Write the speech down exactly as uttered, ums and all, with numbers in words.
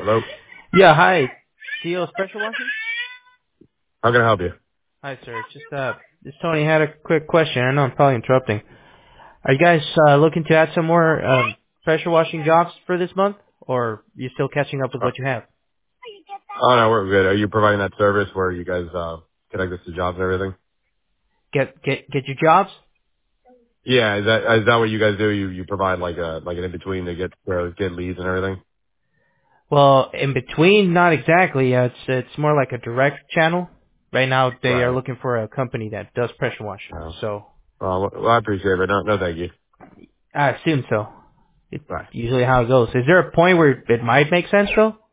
Hello? Yeah, hi. C E O Special Washing? How can I help you? Hi, sir. Just, uh, just Tony had a quick question. I know I'm probably interrupting. Are you guys, uh, looking to add some more, um, pressure washing jobs for this month? Or are you still catching up with Uh, what you have? oh, no, we're good. Are you providing that service where you guys uh, connect us to jobs and everything? Get, get, get your jobs? Yeah, is that is that what you guys do? You you provide like a like an in between to get uh, get leads and everything? Well, in between, not exactly. Uh, it's, it's more like a direct channel. Right now, they are Right. looking for a company that does pressure washing. No. So, Well, well, I appreciate it, but no, no, thank you. I assume so. It's Bye. usually how it goes. Is there a point where it might make sense though?